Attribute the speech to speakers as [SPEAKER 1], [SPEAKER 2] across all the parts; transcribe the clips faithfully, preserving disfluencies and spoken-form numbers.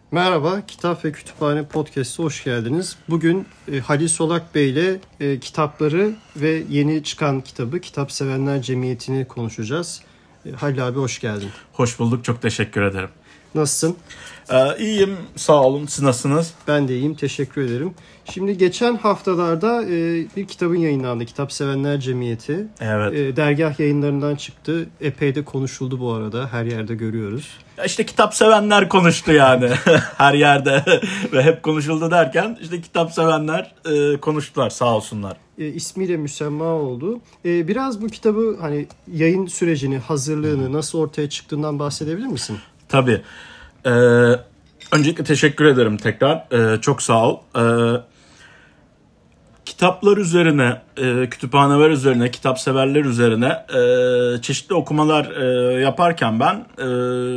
[SPEAKER 1] Merhaba, Kitap ve Kütüphane Podcast'a hoş geldiniz. Bugün e, Halil Solak Bey ile e, kitapları ve yeni çıkan kitabı Kitap Sevenler Cemiyeti'ni konuşacağız. E, Halil abi hoş geldin.
[SPEAKER 2] Hoş bulduk, çok teşekkür ederim.
[SPEAKER 1] Nasılsın?
[SPEAKER 2] Ee, iyiyim, sağ olun. Siz nasılsınız?
[SPEAKER 1] Ben de iyiyim, teşekkür ederim. Şimdi geçen haftalarda e, bir kitabın yayınlandı, Kitap Sevenler Cemiyeti.
[SPEAKER 2] Evet.
[SPEAKER 1] E, dergah yayınlarından çıktı. Epey de konuşuldu bu arada, her yerde görüyoruz.
[SPEAKER 2] Ya işte kitap sevenler konuştu yani her yerde ve hep konuşuldu derken işte kitap sevenler e, konuştular, sağ olsunlar.
[SPEAKER 1] E, ismiyle müsemma oldu. E, biraz bu kitabı hani yayın sürecini, hazırlığını, nasıl ortaya çıktığından bahsedebilir misin?
[SPEAKER 2] Tabii. Ee, öncelikle teşekkür ederim tekrar. Ee, çok sağ ol. Ee, kitaplar üzerine, e, kütüphaneler üzerine, kitap severler üzerine e, çeşitli okumalar e, yaparken ben e,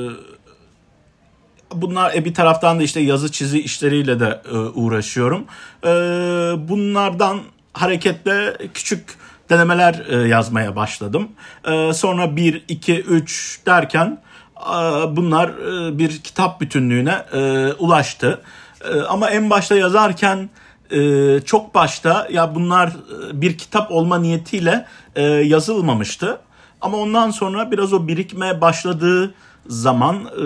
[SPEAKER 2] bunlar e, bir taraftan da işte yazı çizi işleriyle de e, uğraşıyorum. E, bunlardan hareketle küçük denemeler e, yazmaya başladım. E, sonra bir, iki, üç derken e, bunlar e, bir kitap bütünlüğüne e, ulaştı. E, ama en başta yazarken e, çok başta ya bunlar e, bir kitap olma niyetiyle e, yazılmamıştı. Ama ondan sonra biraz o birikmeye başladığı zaman e,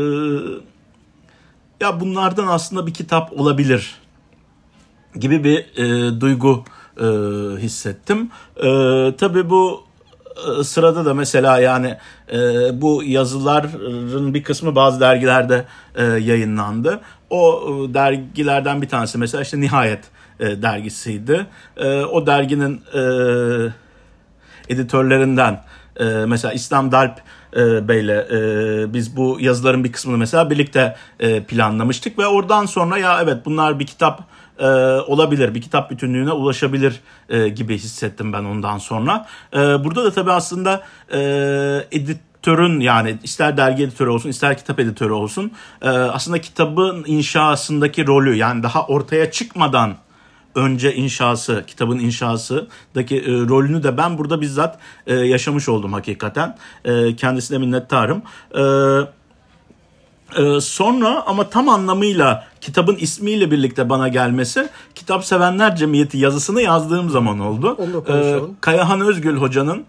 [SPEAKER 2] ya bunlardan aslında bir kitap olabilir gibi bir e, duygu e, hissettim. E, tabii bu e, sırada da mesela yani e, bu yazıların bir kısmı bazı dergilerde e, yayınlandı. O e, dergilerden bir tanesi mesela işte Nihayet e, dergisiydi. E, o derginin e, editörlerinden e, mesela İslam Dalp e, Bey'le e, biz bu yazıların bir kısmını mesela birlikte e, planlamıştık ve oradan sonra ya evet bunlar bir kitap e, olabilir, bir kitap bütünlüğüne ulaşabilir e, gibi hissettim ben ondan sonra. E, burada da tabii aslında e, editörün yani ister dergi editörü olsun ister kitap editörü olsun e, aslında kitabın inşasındaki rolü yani daha ortaya çıkmadan önce inşası, kitabın inşasındaki e, rolünü de ben burada bizzat e, yaşamış oldum hakikaten. E, kendisine minnettarım. E, e, sonra ama tam anlamıyla kitabın ismiyle birlikte bana gelmesi Kitap Sevenler Cemiyeti yazısını yazdığım zaman oldu.
[SPEAKER 1] Onu da konuşalım.
[SPEAKER 2] E, Kayahan Özgül Hoca'nın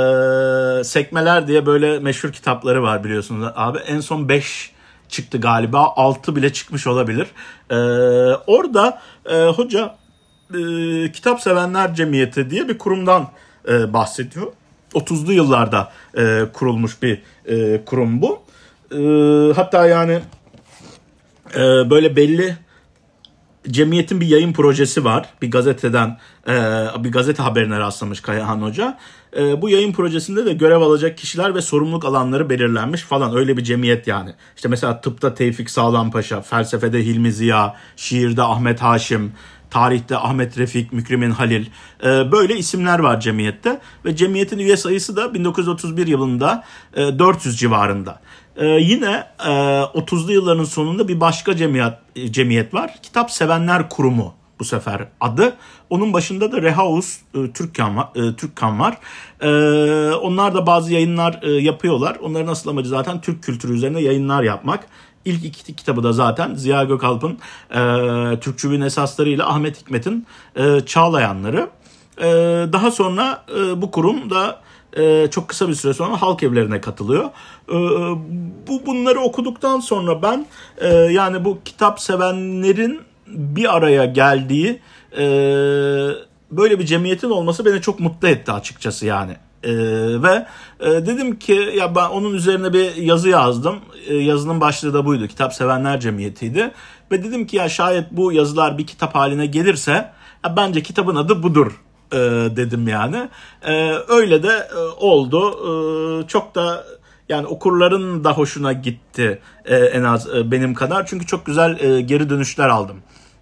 [SPEAKER 2] e, Sekmeler diye böyle meşhur kitapları var biliyorsunuz abi. En son beş çıktı galiba. altı bile çıkmış olabilir. E, orada e, hoca E, Kitap Sevenler Cemiyeti diye bir kurumdan e, bahsediyor. otuzlu yıllarda e, kurulmuş bir e, kurum bu. E, hatta yani e, böyle belli cemiyetin bir yayın projesi var. Bir gazeteden e, bir gazete haberine rastlamış Kayahan Hoca. E, bu yayın projesinde de görev alacak kişiler ve sorumluluk alanları belirlenmiş falan. Öyle bir cemiyet yani. İşte mesela tıpta Tevfik Sağlampaşa, felsefede Hilmi Ziya, şiirde Ahmet Haşim, tarihte Ahmet Refik, Mükremin Halil böyle isimler var cemiyette ve cemiyetin üye sayısı da bin dokuz yüz otuz bir yılında dört yüz civarında. Yine otuzlu yılların sonunda bir başka cemiyet, cemiyet var. Kitap Sevenler Kurumu bu sefer adı. Onun başında da Rehaus Türkkan var. Türkkan var. Onlar da bazı yayınlar yapıyorlar. Onların asıl amacı zaten Türk kültürü üzerine yayınlar yapmak. İlk iki kitabı da zaten Ziya Gökalp'ın e, Türkçülüğün esasları ile Ahmet Hikmet'in e, Çağlayanları. E, daha sonra e, bu kurum da e, çok kısa bir süre sonra halk evlerine katılıyor. E, bu bunları okuduktan sonra ben e, yani bu kitap sevenlerin bir araya geldiği e, böyle bir cemiyetin olması beni çok mutlu etti açıkçası yani. Ee, ve e, dedim ki ya ben onun üzerine bir yazı yazdım. Ee, yazının başlığı da buydu. Kitap Sevenler Cemiyeti'ydi. Ve dedim ki ya şayet bu yazılar bir kitap haline gelirse ya bence kitabın adı budur e, dedim yani. E, öyle de e, oldu. E, çok da yani okurların da hoşuna gitti e, en az e, benim kadar. Çünkü çok güzel e, geri dönüşler aldım.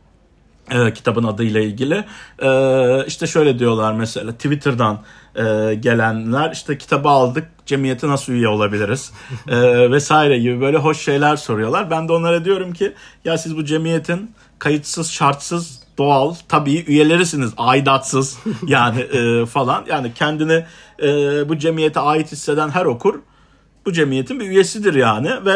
[SPEAKER 2] E, kitabın adıyla ilgili. E, işte şöyle diyorlar mesela Twitter'dan e, gelenler işte kitabı aldık cemiyete nasıl üye olabiliriz e, vesaire gibi böyle hoş şeyler soruyorlar. Ben de onlara diyorum ki ya siz bu cemiyetin kayıtsız şartsız doğal tabii üyelerisiniz aidatsız yani e, falan yani kendini e, bu cemiyete ait hisseden her okur bu cemiyetin bir üyesidir yani ve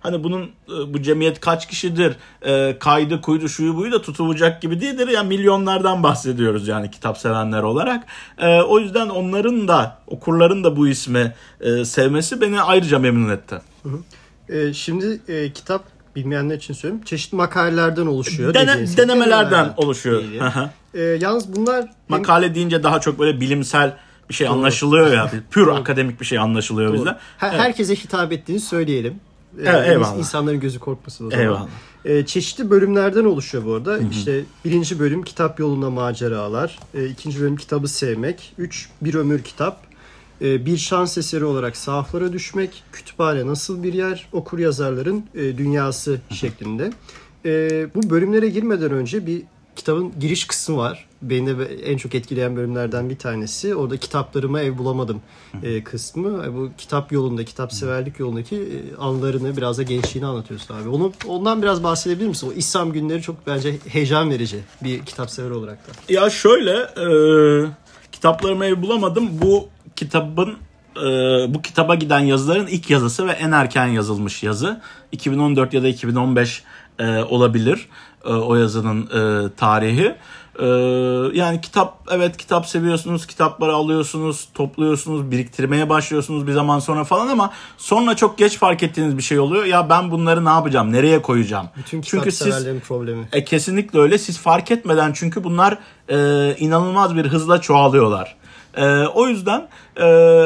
[SPEAKER 2] hani bunun bu cemiyet kaç kişidir, e, kaydı kuydu şuyu buyu da tutulacak gibi değildir. Yani milyonlardan bahsediyoruz yani kitap sevenler olarak. E, o yüzden onların da okurların da bu ismi e, sevmesi beni ayrıca memnun etti.
[SPEAKER 1] Hı hı. E, şimdi e, kitap bilmeyenler için söyleyeyim. Çeşitli makalelerden oluşuyor.
[SPEAKER 2] Dene, denemelerden denemelerden oluşuyor.
[SPEAKER 1] e, yalnız bunlar...
[SPEAKER 2] Makale deyince daha çok böyle bilimsel bir şey anlaşılıyor ya. Pür akademik bir şey anlaşılıyor bizde.
[SPEAKER 1] Her, evet. Herkese hitap ettiğini söyleyelim.
[SPEAKER 2] Evet, eyvallah.
[SPEAKER 1] İnsanların gözü korkmasın o zaman.
[SPEAKER 2] Eyvallah.
[SPEAKER 1] E, çeşitli bölümlerden oluşuyor bu arada. Hı hı. İşte birinci bölüm kitap yolunda maceralar. E, ikinci bölüm kitabı sevmek. Üç, bir ömür kitap. E, bir şans eseri olarak sahaflara düşmek. Kütüphane nasıl bir yer? Okur yazarların e, dünyası hı hı. şeklinde. E, bu bölümlere girmeden önce bir kitabın giriş kısmı var. Beni de en çok etkileyen bölümlerden bir tanesi. Orada kitaplarıma ev bulamadım e, kısmı. Bu kitap yolunda, kitap severlik yolundaki e, anılarını, biraz da gençliğini anlatıyorsun abi. Onu, ondan biraz bahsedebilir misin? O İslam günleri çok bence heyecan verici bir kitap sever olarak da.
[SPEAKER 2] Ya şöyle, e, kitaplarıma ev bulamadım. Bu kitabın e, bu kitaba giden yazıların ilk yazısı ve en erken yazılmış yazı. iki bin on dört ya da iki bin on beş e, olabilir e, o yazının e, tarihi. Ee, yani kitap, evet kitap seviyorsunuz, kitapları alıyorsunuz, topluyorsunuz, biriktirmeye başlıyorsunuz bir zaman sonra falan ama sonra çok geç fark ettiğiniz bir şey oluyor. Ya ben bunları ne yapacağım, nereye koyacağım?
[SPEAKER 1] Bütün kitap çünkü severlerin siz, problemi.
[SPEAKER 2] E, kesinlikle öyle. Siz fark etmeden çünkü bunlar e, inanılmaz bir hızla çoğalıyorlar. E, o yüzden e,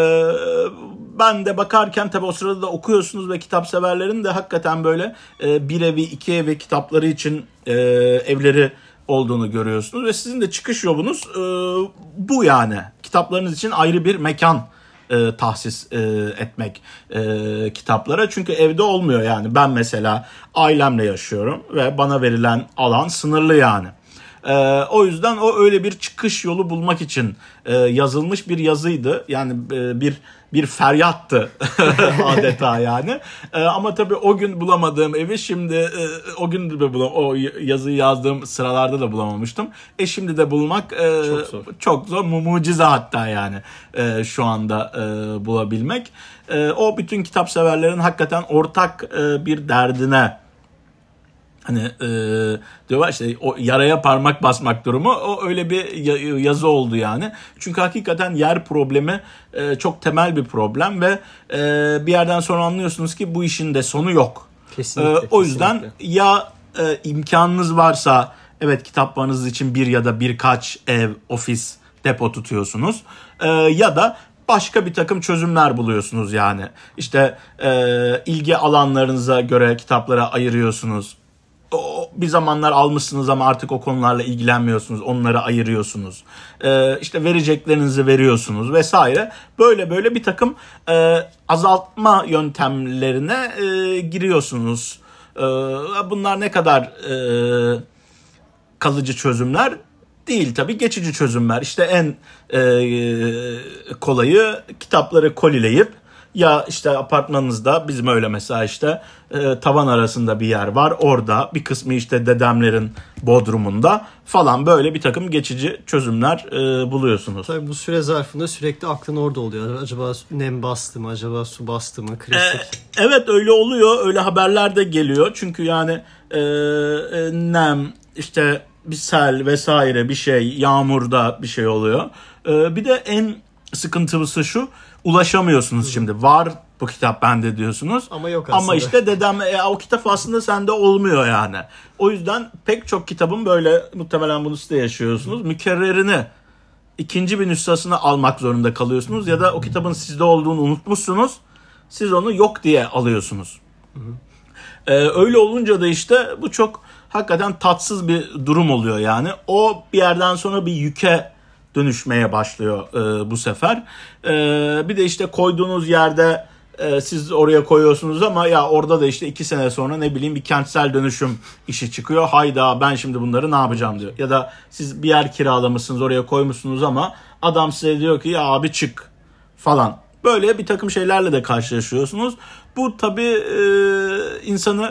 [SPEAKER 2] ben de bakarken tabii o sırada da okuyorsunuz ve kitap severlerin de hakikaten böyle e, bir evi, iki evi kitapları için e, evleri olduğunu görüyorsunuz ve sizin de çıkış yolunuz e, bu yani. Kitaplarınız için ayrı bir mekan e, tahsis e, etmek e, kitaplara. Çünkü evde olmuyor yani. Ben mesela ailemle yaşıyorum ve bana verilen alan sınırlı yani. E, o yüzden o öyle bir çıkış yolu bulmak için e, yazılmış bir yazıydı. Yani e, bir bir feryattı adeta yani. E, ama tabii o gün bulamadığım evi şimdi e, o gün de bulam o yazıyı yazdığım sıralarda da bulamamıştım. E şimdi de bulmak e, çok zor. Çok zor, mucize hatta yani e, şu anda e, bulabilmek. E, o bütün kitap severlerin hakikaten ortak e, bir derdine, hani e, diyorlar işte o yaraya parmak basmak durumu, o öyle bir yazı oldu yani. Çünkü hakikaten yer problemi e, çok temel bir problem ve e, bir yerden sonra anlıyorsunuz ki bu işin de sonu yok.
[SPEAKER 1] Kesinlikle.
[SPEAKER 2] E, o yüzden kesinlikle. ya e, imkanınız varsa evet kitaplarınız için bir ya da birkaç ev, ofis, depo tutuyorsunuz e, ya da başka bir takım çözümler buluyorsunuz yani. İşte e, ilgi alanlarınıza göre kitaplara ayırıyorsunuz. O, bir zamanlar almışsınız ama artık o konularla ilgilenmiyorsunuz. Onları ayırıyorsunuz. Ee, işte vereceklerinizi veriyorsunuz vesaire. Böyle böyle bir takım e, azaltma yöntemlerine e, giriyorsunuz. E, bunlar ne kadar e, kalıcı çözümler değil tabii, geçici çözümler. İşte en e, kolayı kitapları kolileyip, ya işte apartmanınızda, bizim öyle mesela işte e, tavan arasında bir yer var. Orada bir kısmı işte dedemlerin bodrumunda falan, böyle bir takım geçici çözümler e, buluyorsunuz.
[SPEAKER 1] Tabii bu süre zarfında sürekli aklın orada oluyor. Acaba nem bastı mı? Acaba su bastı mı? Klasik.
[SPEAKER 2] E, evet öyle oluyor. Öyle haberler de geliyor. Çünkü yani e, e, nem, işte bir sel vesaire bir şey, yağmurda bir şey oluyor. E, bir de en sıkıntılısı şu: ulaşamıyorsunuz şimdi. Var bu kitap bende diyorsunuz.
[SPEAKER 1] Ama yok aslında.
[SPEAKER 2] Ama işte dedem e, o kitap aslında sende olmuyor yani. O yüzden pek çok kitabın böyle, muhtemelen bunu siz de yaşıyorsunuz, mükerrerini, ikinci bir nüshasını almak zorunda kalıyorsunuz ya da o kitabın sizde olduğunu unutmuşsunuz. Siz onu yok diye alıyorsunuz. Hı hı. Ee, öyle olunca da işte bu çok hakikaten tatsız bir durum oluyor yani. O bir yerden sonra bir yüke dönüşmeye başlıyor e, bu sefer. E, bir de işte koyduğunuz yerde e, siz oraya koyuyorsunuz ama ya orada da işte iki sene sonra ne bileyim bir kentsel dönüşüm işi çıkıyor. Hayda, ben şimdi bunları ne yapacağım diyor. Ya da siz bir yer kiralamışsınız, oraya koymuşsunuz ama adam size diyor ki ya abi çık falan. Böyle bir takım şeylerle de karşılaşıyorsunuz. Bu tabii e, insanı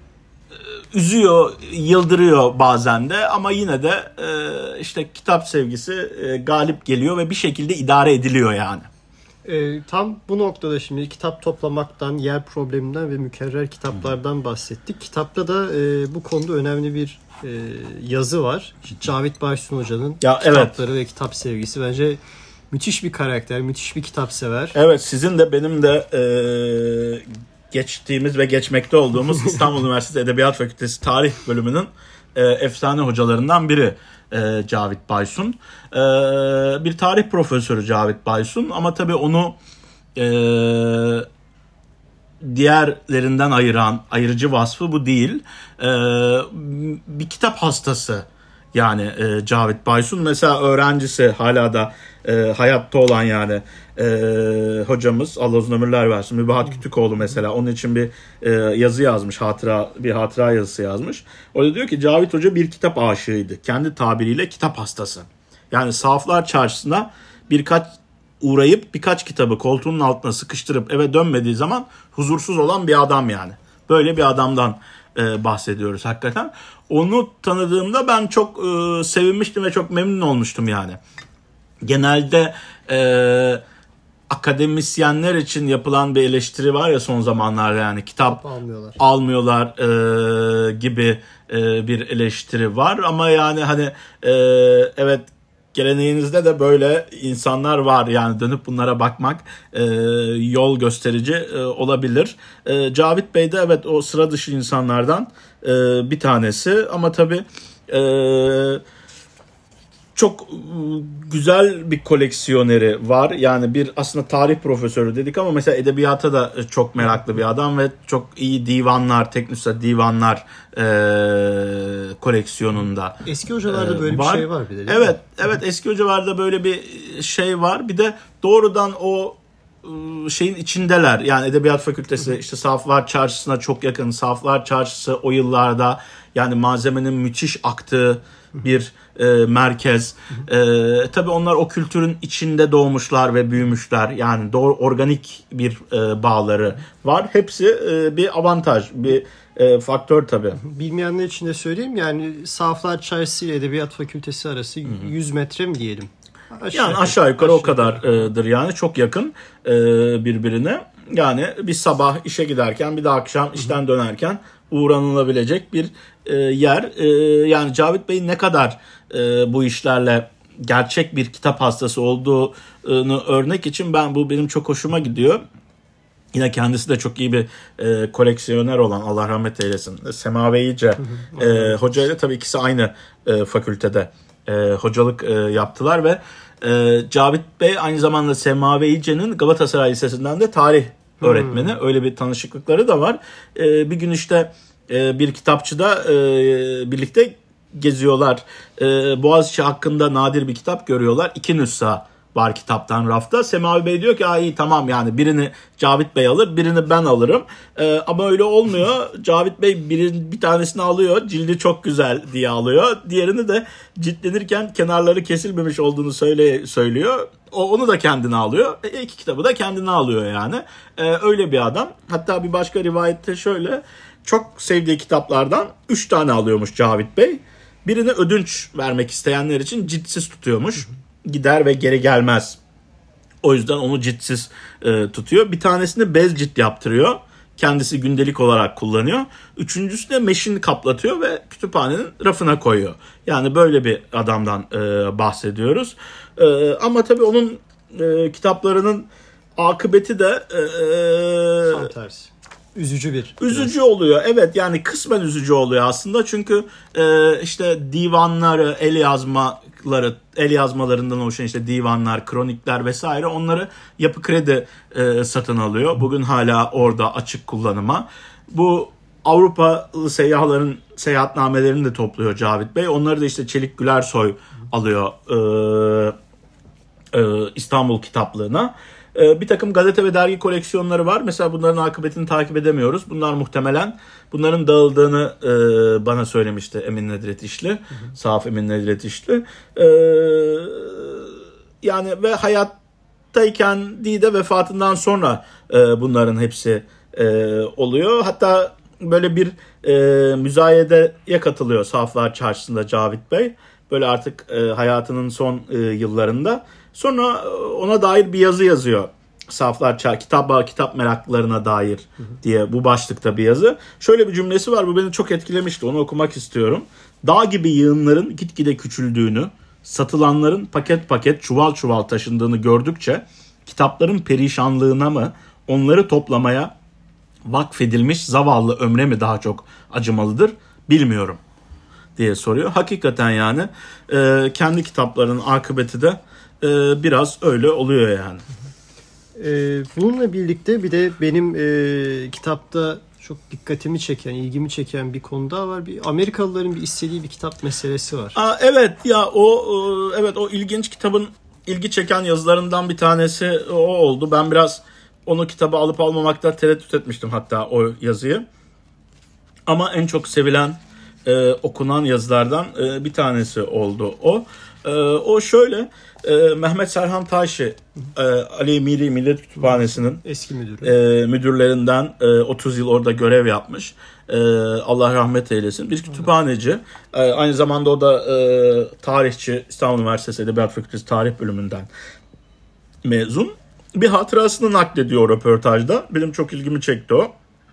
[SPEAKER 2] üzüyor, yıldırıyor bazen de, ama yine de e, işte kitap sevgisi e, galip geliyor ve bir şekilde idare ediliyor yani.
[SPEAKER 1] E, tam bu noktada şimdi kitap toplamaktan, yer probleminden ve mükerrer kitaplardan bahsettik. Kitapta da e, bu konuda önemli bir e, yazı var. Cavit Baysun Hoca'nın
[SPEAKER 2] ya,
[SPEAKER 1] kitapları
[SPEAKER 2] evet.
[SPEAKER 1] ve kitap sevgisi. Bence müthiş bir karakter, müthiş bir kitap sever.
[SPEAKER 2] Evet, sizin de benim de e, geçtiğimiz ve geçmekte olduğumuz İstanbul Üniversitesi Edebiyat Fakültesi Tarih Bölümünün e, efsane hocalarından biri e, Cavit Baysun. E, bir tarih profesörü Cavit Baysun ama tabii onu e, diğerlerinden ayıran, ayırıcı vasfı bu değil. E, bir kitap hastası. Yani e, Cavit Baysun mesela öğrencisi hala da e, hayatta olan yani e, hocamız Allah uzun ömürler versin Mübahat Kütükoğlu mesela onun için bir e, yazı yazmış, hatıra bir hatıra yazısı yazmış. Orada diyor ki Cavit Hoca bir kitap aşığıydı. Kendi tabiriyle kitap hastası. Yani Sahaflar Çarşısı'na birkaç uğrayıp birkaç kitabı koltuğunun altına sıkıştırıp eve dönmediği zaman huzursuz olan bir adam yani. Böyle bir adamdan e, bahsediyoruz hakikaten. Onu tanıdığımda ben çok e, sevinmiştim ve çok memnun olmuştum yani. Genelde e, akademisyenler için yapılan bir eleştiri var ya son zamanlarda yani kitap
[SPEAKER 1] almıyorlar,
[SPEAKER 2] almıyorlar e, gibi e, bir eleştiri var. Ama yani hani e, evet geleneğinizde de böyle insanlar var yani dönüp bunlara bakmak e, yol gösterici e, olabilir. E, Cavit Bey de evet o sıra dışı insanlardan e, bir tanesi ama tabii e, çok güzel bir koleksiyoneri var. Yani bir aslında tarih profesörü dedik ama mesela edebiyata da çok meraklı bir adam ve çok iyi divanlar, teknüsel divanlar e, koleksiyonunda.
[SPEAKER 1] Eski hocalarda böyle
[SPEAKER 2] var.
[SPEAKER 1] bir şey var bir de.
[SPEAKER 2] Evet, mi? evet eski hocalarda böyle bir şey var. Bir de doğrudan o şeyin içindeler. Yani Edebiyat Fakültesi işte Sahaflar Çarşısı'na çok yakın. Sahaflar Çarşısı o yıllarda yani malzemenin müthiş aktığı bir e, merkez. E, tabii onlar o kültürün içinde doğmuşlar ve büyümüşler. Yani doğru organik bir e, bağları var. Hepsi e, bir avantaj, bir e, faktör tabii.
[SPEAKER 1] Bilmeyenler için de söyleyeyim yani Sahaflar Çarşısı ile Edebiyat Fakültesi arası yüz metre mi diyelim?
[SPEAKER 2] Aşağı yani aşağı yukarı aşağı o kadardır yani çok yakın e, birbirine. Yani bir sabah işe giderken bir de akşam işten dönerken uğranılabilecek bir e, yer. E, yani Cavit Bey'in ne kadar e, bu işlerle gerçek bir kitap hastası olduğunu örnek için ben bu benim çok hoşuma gidiyor. Yine kendisi de çok iyi bir e, koleksiyoner olan Allah rahmet eylesin. Semaveyice e, hocayla tabii ikisi aynı e, fakültede e, hocalık e, yaptılar ve e, Cavit Bey aynı zamanda Semaveyice'nin Galatasaray Lisesi'nden de tarih öğretmeni. Hmm. Öyle bir tanışıklıkları da var. E, bir gün işte e, bir kitapçıda e, birlikte geziyorlar. E, Boğaziçi hakkında nadir bir kitap görüyorlar. İki nüsha var kitaptan rafta. Semavi Bey diyor ki iyi tamam yani birini Cavit Bey alır birini ben alırım. Ee, ama öyle olmuyor. Cavit Bey bir, bir tanesini alıyor. Cildi çok güzel diye alıyor. Diğerini de ciltlenirken kenarları kesilmemiş olduğunu söyle, söylüyor. O onu da kendine alıyor. E, iki kitabı da kendine alıyor yani. Ee, öyle bir adam. Hatta bir başka rivayette şöyle çok sevdiği kitaplardan üç tane alıyormuş Cavit Bey. Birini ödünç vermek isteyenler için ciltsiz tutuyormuş. Gider ve geri gelmez. O yüzden onu ciltsiz e, tutuyor. Bir tanesini bez cilt yaptırıyor. Kendisi gündelik olarak kullanıyor. Üçüncüsünü meşin kaplatıyor ve kütüphanenin rafına koyuyor. Yani böyle bir adamdan e, bahsediyoruz. E, ama tabii onun e, kitaplarının akıbeti de e,
[SPEAKER 1] tam tersi. Üzücü bir.
[SPEAKER 2] Üzücü oluyor. Evet yani kısmen üzücü oluyor aslında. Çünkü e, işte divanları, el yazmaları, el yazmalarından oluşan işte divanlar, kronikler vesaire onları Yapı Kredi e, satın alıyor. Bugün hala orada açık kullanıma. Bu Avrupalı seyyahların seyahatnamelerini de topluyor Cavit Bey. Onları da işte Çelik Gülersoy alıyor e, e, İstanbul Kitaplığı'na. Bir takım gazete ve dergi koleksiyonları var. Mesela bunların akıbetini takip edemiyoruz. Bunlar muhtemelen bunların dağıldığını e, bana söylemişti Emin Nedret İşli. Hı hı. Sahaf Emin Nedret İşli. E, yani ve hayattayken değil de vefatından sonra e, bunların hepsi e, oluyor. Hatta böyle bir e, müzayedeye katılıyor Sahaflar Çarşısı'nda Cavit Bey. Böyle artık e, hayatının son e, yıllarında. Sonra ona dair bir yazı yazıyor Saflar Çağ, kitap kitap meraklılarına dair diye bu başlıkta bir yazı. Şöyle bir cümlesi var, bu beni çok etkilemişti, onu okumak istiyorum. Dağ gibi yığınların gitgide küçüldüğünü, satılanların paket paket çuval çuval taşındığını gördükçe kitapların perişanlığına mı, onları toplamaya vakfedilmiş zavallı ömre mi daha çok acımalıdır bilmiyorum diye soruyor. Hakikaten yani e, kendi kitaplarının akıbeti de e, biraz öyle oluyor yani.
[SPEAKER 1] Ee, bununla birlikte bir de benim e, kitapta çok dikkatimi çeken, ilgimi çeken bir konu daha var. Bir Amerikalıların bir istediği bir kitap meselesi var.
[SPEAKER 2] Aa, evet ya o, o evet o ilginç kitabın ilgi çeken yazılarından bir tanesi o oldu. Ben biraz onu kitabı alıp almamakta tereddüt etmiştim hatta o yazıyı. Ama en çok sevilen, e, okunan yazılardan e, bir tanesi oldu o. E, o şöyle, e, Mehmet Serhan Taşi, e, Ali Miri Millet Kütüphanesi'nin
[SPEAKER 1] eski müdürü.
[SPEAKER 2] E, müdürlerinden e, otuz yıl orada görev yapmış. E, Allah rahmet eylesin. Bir kütüphaneci. E, aynı zamanda o da e, tarihçi, İstanbul Üniversitesi Edebiyat Fakültesi Tarih Bölümünden mezun. Bir hatırasını naklediyor röportajda. Benim çok ilgimi çekti o.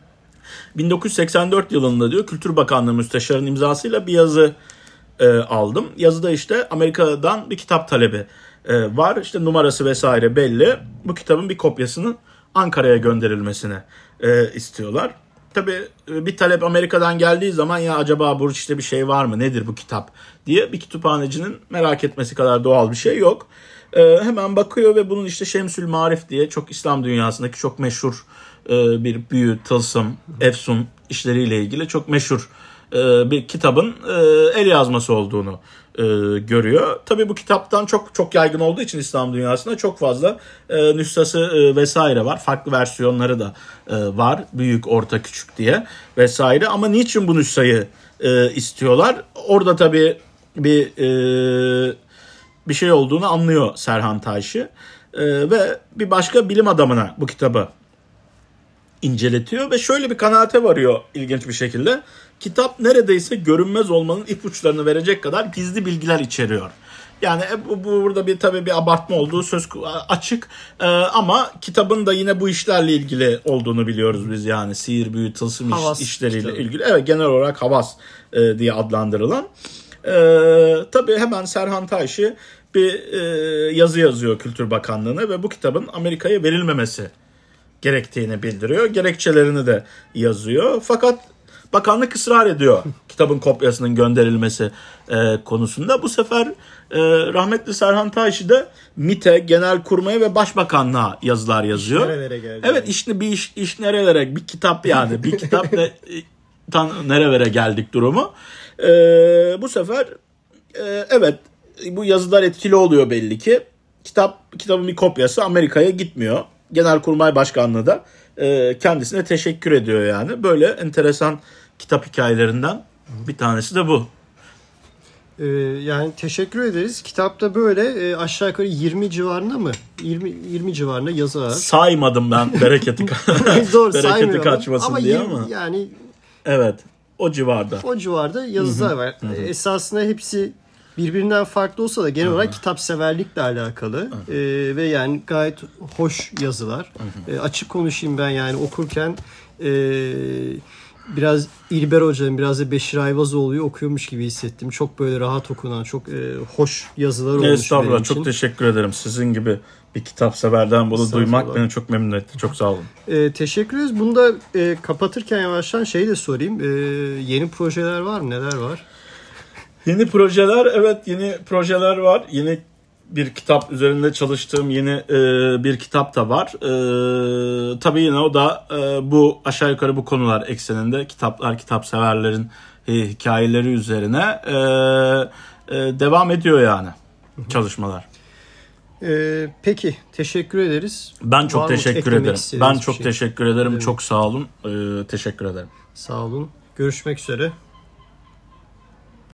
[SPEAKER 2] bin dokuz yüz seksen dört yılında diyor Kültür Bakanlığı Müsteşarı'nın imzasıyla bir yazı e, aldım. Yazıda işte Amerika'dan bir kitap talebi e, var. İşte numarası vesaire belli. Bu kitabın bir kopyasının Ankara'ya gönderilmesini e, istiyorlar. Tabii bir talep Amerika'dan geldiği zaman ya acaba bu işte bir şey var mı, nedir bu kitap diye bir kütüphanecinin merak etmesi kadar doğal bir şey yok. Ee, hemen bakıyor ve bunun işte Şemsül Marif diye çok İslam dünyasındaki çok meşhur e, bir büyü, tılsım, efsun işleriyle ilgili çok meşhur e, bir kitabın e, el yazması olduğunu e, görüyor. Tabii bu kitaptan çok çok yaygın olduğu için İslam dünyasında çok fazla e, nüshası e, vesaire var. Farklı versiyonları da e, var. Büyük, orta, küçük diye vesaire. Ama niçin bu nüshayı e, istiyorlar? Orada tabii bir e, bir şey olduğunu anlıyor Serhan Taşi ee, ve bir başka bilim adamına bu kitabı inceletiyor ve şöyle bir kanaate varıyor ilginç bir şekilde. Kitap neredeyse görünmez olmanın ipuçlarını verecek kadar gizli bilgiler içeriyor. Yani bu, bu burada bir tabii bir abartma olduğu söz açık ee, ama kitabın da yine bu işlerle ilgili olduğunu biliyoruz biz, yani sihir, büyü, tılsım iş, işleriyle kitabı. ilgili. Evet, genel olarak havas e, diye adlandırılan. Ee, tabii hemen Serhan Taşi bir e, yazı yazıyor Kültür Bakanlığı'na ve bu kitabın Amerika'ya verilmemesi gerektiğini bildiriyor. Gerekçelerini de yazıyor. Fakat bakanlık ısrar ediyor kitabın kopyasının gönderilmesi e, konusunda. Bu sefer e, rahmetli Serhan Taşi de MİT'e, Genelkurmay'a ve Başbakanlığa yazılar yazıyor.
[SPEAKER 1] İş nerelere geldi?
[SPEAKER 2] Evet, işte bir iş, iş nerelere, bir kitap yani bir kitap ne, tan, nerelere geldik durumu. E, bu sefer e, evet bu yazılar etkili oluyor belli ki. Kitap kitabın bir kopyası Amerika'ya gitmiyor. Genelkurmay Başkanlığı da e, kendisine teşekkür ediyor yani. Böyle enteresan kitap hikayelerinden bir tanesi de bu.
[SPEAKER 1] Ee, yani teşekkür ederiz. Kitapta böyle e, aşağı yukarı yirmi civarında mı? yirmi yirmi civarında yazı var.
[SPEAKER 2] Saymadım ben bereketi
[SPEAKER 1] Zor,
[SPEAKER 2] bereketi kaçmasın
[SPEAKER 1] ama
[SPEAKER 2] diye
[SPEAKER 1] yirmi,
[SPEAKER 2] ama.
[SPEAKER 1] Yani
[SPEAKER 2] evet, o civarda.
[SPEAKER 1] O civarda yazılar var. Hı hı. Esasında hepsi birbirinden farklı olsa da genel olarak kitap severlikle alakalı ee, ve yani gayet hoş yazılar. Ee, açık konuşayım, ben yani okurken e, biraz İlber Hoca'nın, biraz da Beşir Ayvazoğlu'yu okuyormuş gibi hissettim. Çok böyle rahat okunan, çok e, hoş yazılar olmuş benim için.
[SPEAKER 2] Estağfurullah, çok teşekkür ederim. Sizin gibi bir kitap severden bunu duymak beni çok memnun etti. Çok sağ olun.
[SPEAKER 1] E, teşekkür ederiz. Bunu da e, kapatırken yavaştan şey de sorayım. E, yeni projeler var mı? Neler var?
[SPEAKER 2] Yeni projeler, evet yeni projeler var. Yeni bir kitap üzerinde çalıştığım yeni e, bir kitap da var. E, tabii yine o da e, bu aşağı yukarı bu konular ekseninde kitaplar, kitap severlerin e, hikayeleri üzerine e, e, devam ediyor yani çalışmalar.
[SPEAKER 1] E, peki teşekkür ederiz.
[SPEAKER 2] Ben çok
[SPEAKER 1] var
[SPEAKER 2] teşekkür ederim. Ben çok
[SPEAKER 1] şey?
[SPEAKER 2] teşekkür ederim. Çok sağ olun. E, teşekkür ederim.
[SPEAKER 1] Sağ olun. Görüşmek üzere.